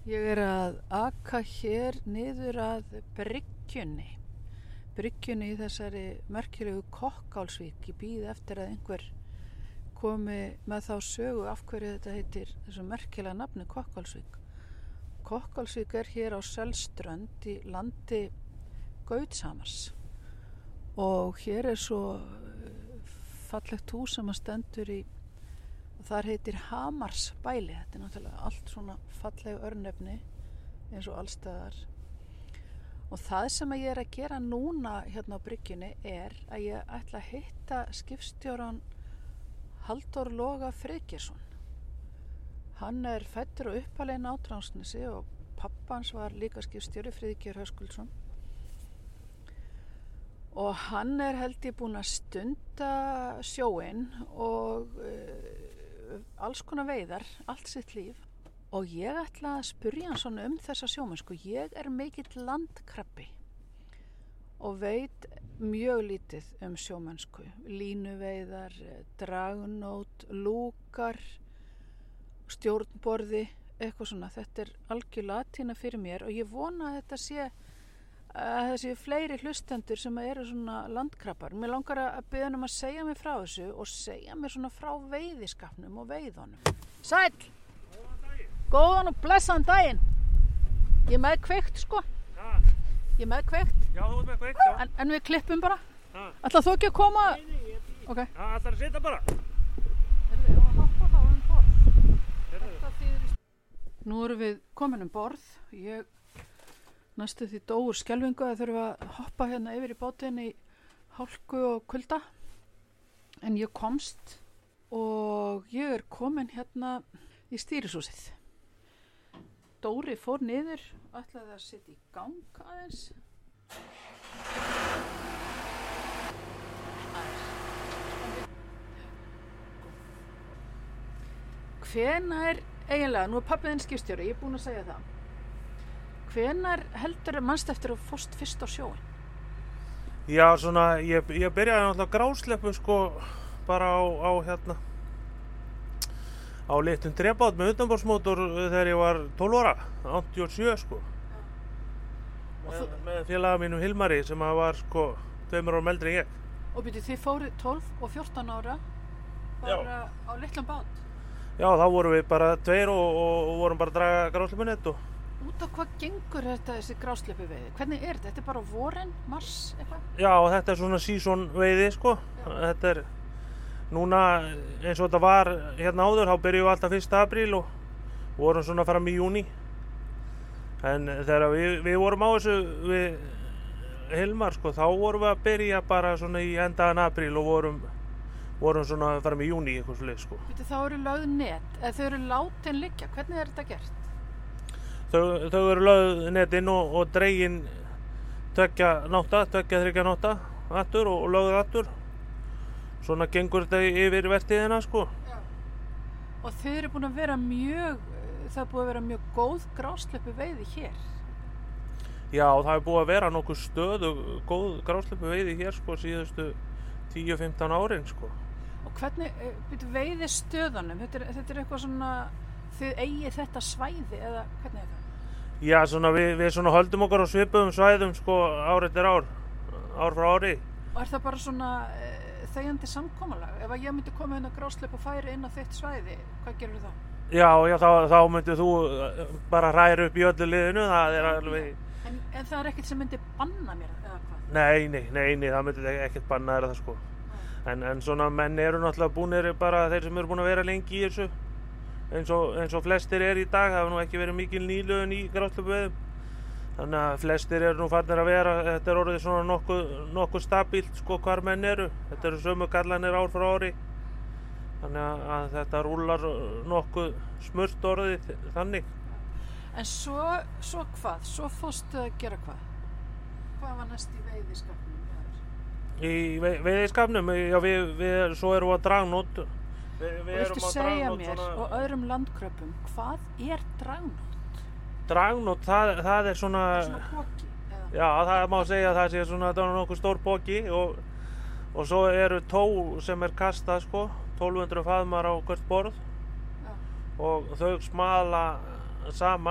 Ég að aka hér niður að bryggjunni í þessari merkilegu Kokkálsvík. Ég bíð eftir að einhver komi með þá sögu af hverju þetta heitir þessu merkilega nafni Kokkálsvík. Kokkálsvík hér á Selströnd í landi Gautshamars og hér svo fallegt hús sem að stendur í og þar heitir Hamarsbæli. Þetta náttúrulega allt svona falleg örnefni eins og allstaðar. Og það sem ég að gera núna hérna á bryggjunni að ég ætla að hitta skipstjóran Halldór Loga Friðgeirsson. Hann fæddur og uppalinn á Drangsnesi og pabbi hans var líka skipstjóri, Friðgeir Höskuldsson. Og hann held ég búinn að stunda sjóinn og alls konar veiðar, allt sitt líf. Og ég ætla að spyrja hann svona þessa sjómennsku. Ég mikill landkrabbi og veit mjög lítið sjómennsku. Línuveiðar, dragnót, lúkar, stjórnborði, eitthvað svona. Þetta algjör latína fyrir mér og ég vona að þetta sé að það séu fleiri hlustendur sem eru svona landkrabbar. Mér langar að biðja hann að segja mér frá þessu og segja mér svona frá veiðiskapnum og veiðunum. Sæll! Góðan og blessaðan daginn. Ég með kveikt sko. Ja. Ég með kveikt. Já, þú með kveikt, já. En við klippum bara. Ja. Ætlar þú ekki að koma? Nei, ég ekki. Ok. Já, ætlar að sitja bara. Ég var að hoppa þá borð. Nú erum við komin borð. Ég næstu því dóur skelfingu að þurfa að hoppa hérna yfir í bátinn í hálku og kulda. En ég komst og ég komin hérna í stýrishúsið. Dóri fór niður og ætlaði að sitja í gang aðeins. Hvenær eiginlega, nú pabbi þinn skipstjóri, ég búin að segja það. Hvenær heldur manst eftir að fórst fyrst á sjóinn? Já, svona, ég byrjaði náttúrulega grásleppu sko, bara á hérna á litlum drepbát með utanborðsmótor þegar ég var 12 ára, 87 sko. Með félaga mínum Hilmari sem var sko 2 árum eldri en ég. Og byrju, þið fóruð 12 og 14 ára bara á litlum bát? Já, þá vorum við bara 2 og vorum bara að draga grásleppinett og... Út á hvað gengur þessi grásleppuveiði? Hvernig þetta? Þetta bara vorin, mars, eitthvað? Já, þetta svona season veiði sko. Já. Þetta núna eins og þetta var hérna áður, þá byrjum við alltaf 1. apríl og vorum svona fram í júní. En þegar við vorum á þessu við Hilmar sko, þá vorum við að byrja bara svona í endaðan apríl og vorum svona fram í júní eitthvað svoleiðis sko. Þá eru lögð net, eða þau eru látin liggja, hvernig þetta gert? Þau eru lögð netinn og dregin 2-3 nótta aftur og lögð aftur. Svona gengur þetta yfir vertíðina sko. Já. Og þið eru búin að vera það búið að vera mjög góð grásleppuveiði hér. Já, það búið að vera nokkuð góð grásleppuveiði hér sko síðustu 10-15 árin sko. Og hvernig veiðistöðunum, þetta eitthvað svona, þið eigið þetta svæði eða hvernig það? Já, svona við svona höldum okkur á svipuðum svæðum sko ár eftir ár frá ári. Og það bara svona þegjandi samkomulag? Ef ég myndi koma inn á gráslepp og færi inn á þitt svæði, hvað gerir þá? Já, þá myndið þú bara hræra upp í öllu liðinu, það alveg... En það ekkert sem myndi banna mér eða hvað? Nei, það myndi ekkert banna það sko. En svona menn eru náttúrulega búnir bara þeir sem eru búin að vera lengi í þessu. Eins og flestir í dag, það hefur nú ekki verið mikil nýliðun í grásleppuveiðum. Þannig að flestir eru nú farnir að vera, þetta orðið svona nokkuð stabílt sko hvar menn eru. Þetta eru sömu gallanir ár frá ári. Þannig að þetta rúlar nokkuð smurt orðið þannig. En svo hvað? Svo fórstu að gera hvað? Hvað var næst í veiðiskapnum? Í veiðiskapnum? Já, svo erum við að dragnót. Viltu segja mér og öðrum landkröppum, hvað dragnót? Dragnót, það svona... Svona poki? Já, það má segja að það sé svona nokkuð stór poki og svo eru tó sem kastað sko, 1200 faðmar á hvert borð. Já. Og þau smala saman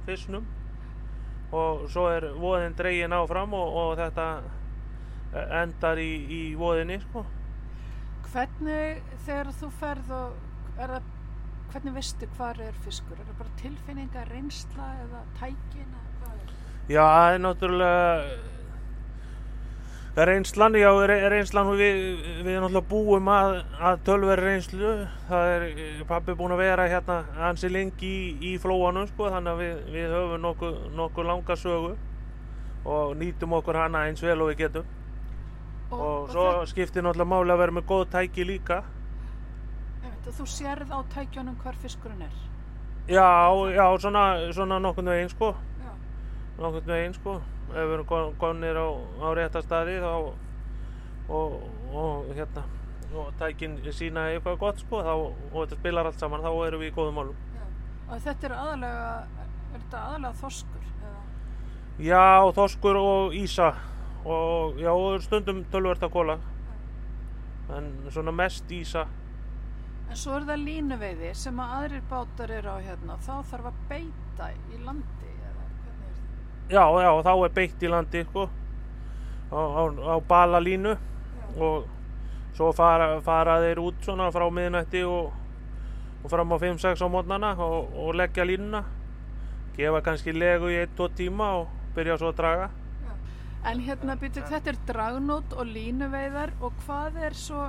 fisknum og svo voðin dregin áfram og þetta endar í voðinni sko. Hvernig þegar þú ferð og hvernig veistu hvar fiskur? Það bara tilfinninga, reynsla eða tækin eða hvað Já, það náttúrulega reynslan, reynslan við náttúrulega búum að tölveri reynslu. Það pabbi búinn að vera hérna ansi lengi í flóanum sko, þannig að við höfum nokkuð langa sögu og nýtum okkur hana eins vel og við getum. Og svo skiptir náttúrulega máli að vera með góð tæki líka. Þú sérð á tækjunum hvar fiskurinn Já, svona nokkurn veginn sko. Nokkurn veginn sko. Ef við erum komnir á rétta staði og tækin sína eitthvað gott sko, og þetta spilar allt saman, þá erum við í góðum málum. Og þetta er þetta aðalega þorskur? Eða? Já, þorskur og ýsa og stundum töluvert af kola, en svona mest ýsa. En svo það línuveiði sem að aðrir bátar á hérna, þá þarf að beita í landi eða hvernig það? Já, þá beitt í landi sko, á balalínu og svo fara þeir út svona frá miðnætti og fram á 5-6 á morgnana og leggja línuna, gefa kannski legu í 1-2 tíma og byrja svo að draga. En hérna þetta dragnót og línuveiðar og hvað svo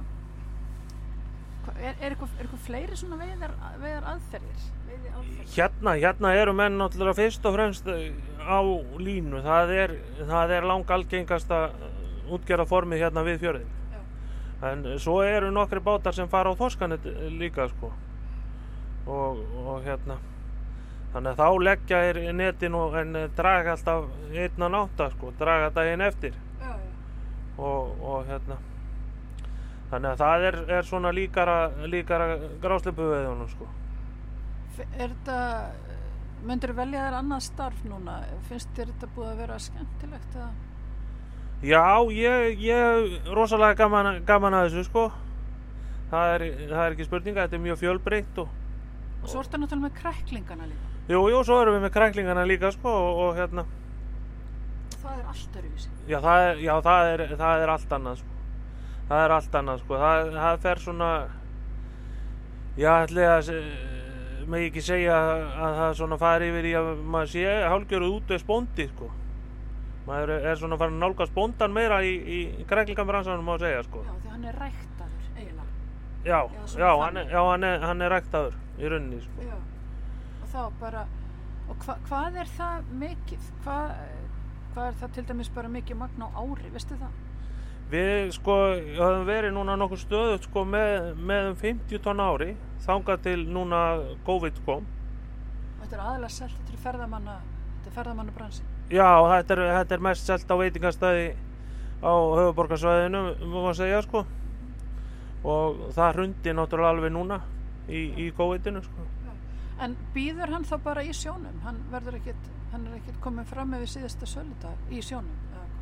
Er eitthvað fleiri svona veiðar aðferðir? Hérna eru menn náttúrulega fyrst og fremst á línu. Það er langalgengasta útgerðarformið hérna við fjörðinn. En svo eru nokkri bátar sem fara á þorskanett líka sko. Og hérna þannig að þá leggja netin en draga alltaf 1:08 sko, draga daginn eftir. Og hérna þannig að það er svona líkara grásleppuveiðunum sko. Myndirðu velja þér annað starf núna? Finnst þér þetta búið að vera skemmtilegt eða? Já, ég rosalega gaman að þessu sko. Það er ekki spurning, þetta er mjög fjölbreytt og svo ertu náttúrulega með kræklingana líka. Jú, svo erum við með kræklingana líka sko og hérna. Það allt öðruvísi. Já, það er allt annað sko. Það er allt annað sko, það fer svona, með ekki segja að það svona fari yfir í að maður sé hálfgerður útvegs bóndi sko. Maður svona farin að nálgast bóndan meira í kræklingabransanum má segja sko. Já, því hann ræktaður Já, eiginlega. hann ræktaður í rauninni sko. Já, og þá bara, og hvað það mikið? Hvað það til dæmis bara mikið magn á ári, veistu það? Við sko höfum verið núna nokkuð stöðugt sko með 50 tonn ári þangað til núna COVID kom. Þetta aðalega selt til ferðamannabransin? Já, þetta er mest selt á veitingastæði á höfuðborgarsvæðinu, má segja sko. Og það hrundi náttúrulega alveg núna í COVID-inu sko. En býður hann þá bara í sjónum? Hann er ekkert komið fram yfir síðasta söludag í sjónum?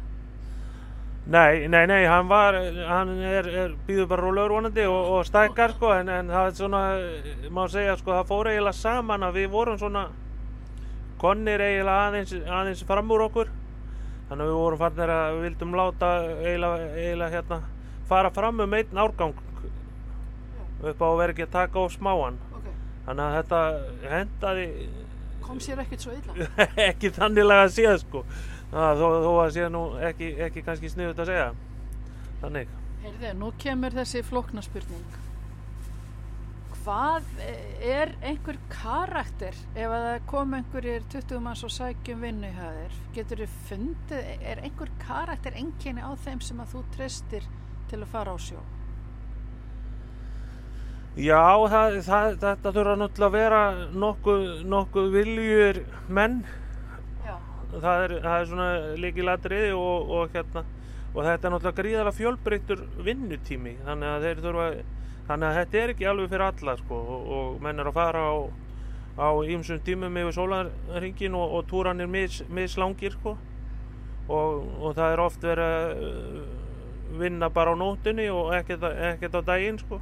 Nei, hann býður bara rólegur vonandi og stækkar sko, en það er svona, má segja sko, það fór eiginlega saman að við vorum svona konnir eiginlega aðeins fram úr okkur, þannig að við vorum farnir að við vildum láta eiginlega hérna fara fram einn árgang upp á að vera ekki að taka of smáan. Þannig að þetta hendaði. Kom sér ekkert svo illa? Ekki þannilega að séð sko. Þó að sé nú ekki kannski sniðugt að segja. Þannig. Heyrðu, nú kemur þessi flókna spurning. Hvað einhver karakter ef að það kom einhverjir 20 manns og sækjum vinnu hjá þér? Geturðu fundið, einhver karakter einkenni á þeim sem að þú treystir til að fara á sjó? Já, þetta þurfa náttúrulega að vera nokkuð viljugir menn. Já. Það er svona lykilatriði og þetta er náttúrulega gríðarlega fjölbreyttur vinnutími, þannig að þetta er ekki alveg fyrir alla sko, og menn að fara á ýmsum tímum yfir sólarhringinn og túrarnir mislangir sko, og það er oft verið að vinna bara á nóttunni og ekkert á daginn sko.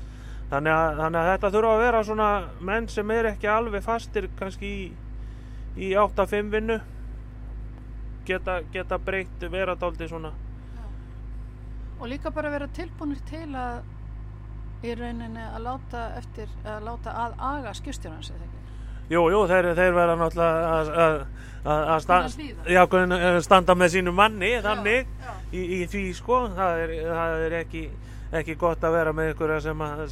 Þannig að þetta þurfa að vera svona menn sem ekki alveg fastir kannski í 8-5 vinnu geta breytt vera dálítið svona. Já. Og líka bara vera tilbúnir til að í rauninni að láta að aga skipstjórans, eða ekki? Jú, þeir verða náttúrulega að standa með sínu manni þannig í því sko. Það er ekki gott að vera með einhverja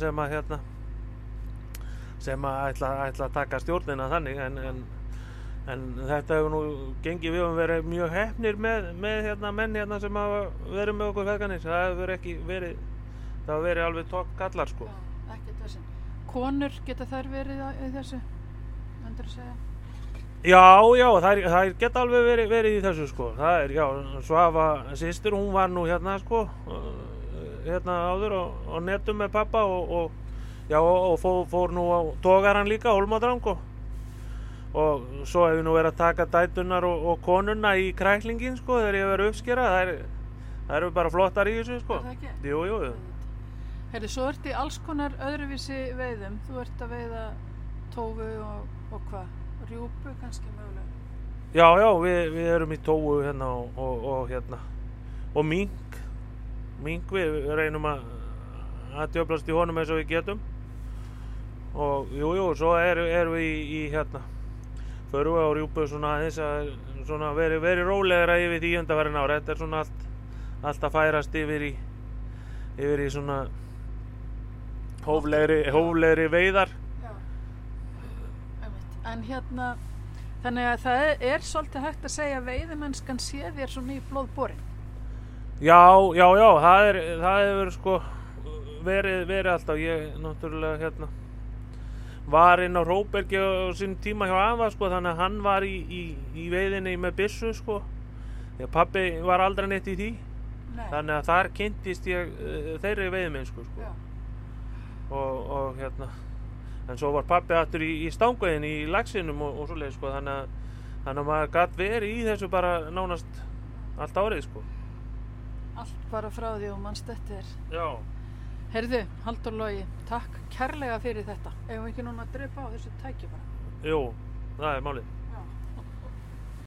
sem ætla að taka stjórnina þannig en þetta hefur nú gengið. Við höfum verið mjög heppnir með menn sem hafa verið með okkur feðganir. Það hefur verið alveg topp kallar sko. Já, ekkert vesinn. Konur, geta þær verið í þessu, myndir þú segja? Já, þær geta alveg verið í þessu sko. Það er, Svafa systir, hún var nú sko, áður á netum með pappa og fór nú á togaran líka, Hólmadrang og svo hef ég nú verið að taka dæturnar og konuna í kræklingin sko, þegar ég hef verið uppskera. Það eru bara flottar í þessu sko. Er það ekki? Jú. Heyrðu, svo ertu í alls konar öðruvísi veiðum. Þú ert að veiða tófu og hvað? Rjúpu kannski mögulega? Já, við erum í tófu og mink. Mink, við reynum að djöflast í honum eins og við getum. Og svo erum við í förum við á rjúpu svona aðeins að veri rólegra yfir því undanfarin ára. Þetta er svona allt að færast yfir í svona hóflegri veiðar. Já, en þannig að það er svolítið hægt að segja að veiðimennskan sé þér svona í blóðborin. Já, það hefur sko verið alltaf. Ég náttúrulega var inn á Róbergi á sínum tíma hjá afa sko, þannig að hann var í veiðinni með byssu sko. Þegar pabbi var aldrei neitt í því. Nei. Þannig að þar kynntist ég þeirri veiðimennsku sko. Já. Og en svo var pabbi aftur í stangveiðinni í laxinum og svoleiðis sko, þannig að maður gat verið í þessu bara nánast allt árið sko. Allt bara frá því og manst eftir. Já. Heyrðu, Halldór Logi, takk kærlega fyrir þetta. Eigum við ekki núna að drepa á þessu tæki bara? Jú, það er málið.